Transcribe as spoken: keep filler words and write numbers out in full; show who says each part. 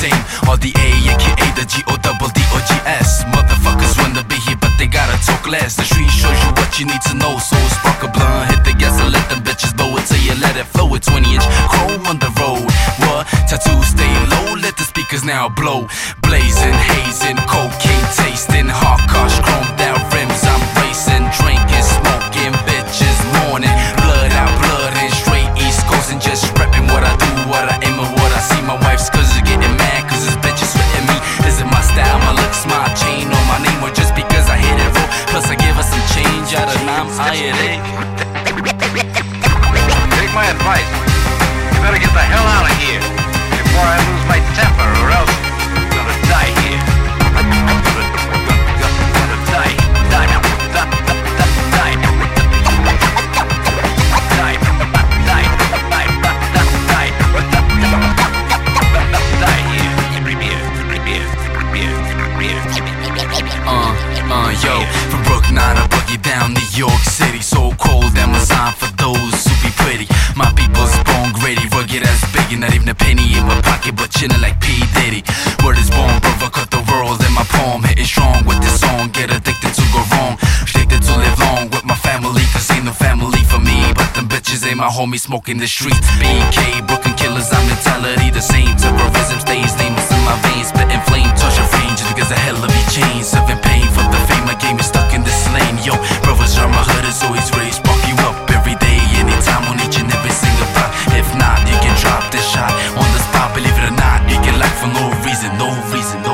Speaker 1: same. Or the A, aka the G O double D O G S. Motherfuckers wanna be here, but they gotta talk less. The street shows you what you need to know, so spark a blunt, hit the gas and let them bitches blow it till you let it flow. With twenty inch chrome on the road. What? Tattoos stay low, let the speakers now blow. Blazing, hazing, cocaine tasting, hot cars, chromed out rims. I'm racing, drinking, smoking, bitches mourning. Blood out, blood in straight East Coast and just repping what I do, what I aim, and what I see. My wife's cause is getting mad cause this bitch is sweating me. Is it my style, my looks, my chain, or my name, or just because I hit it roll? Plus I give her some change out of nine, I hit it.
Speaker 2: Take my advice. You better get the hell out of here before I lose my temper, or else I'm gonna die here. I'm gonna, gonna, gonna die. Die. Die. Die. Die.
Speaker 1: Uh, uh, yo, from Brooklyn to boogie down New York City. So cold, Amazon for those who be pretty. My people's born gritty, rugged as biggie. Not even a penny in my pocket, but chillin' like P. Diddy. Word is born, brother, cut the world in my palm. Hitting strong with this song, get addicted to go wrong. Addicted to live long with my family, cause ain't no family for me. But them bitches ain't my homies smoking the streets. B K, Brooklyn killers, our mentality the same. Terrorism stays famous in my veins, spitting flame, touch a range, just because a hell of a change. Serving pain for the fame, my game is stuck in this lane. Yo, brothers are my hood is always ready, spark you up every day, anytime, on each and every single block. If not, you can drop this shot on the spot, believe it or not, you get locked for no reason, no reason, no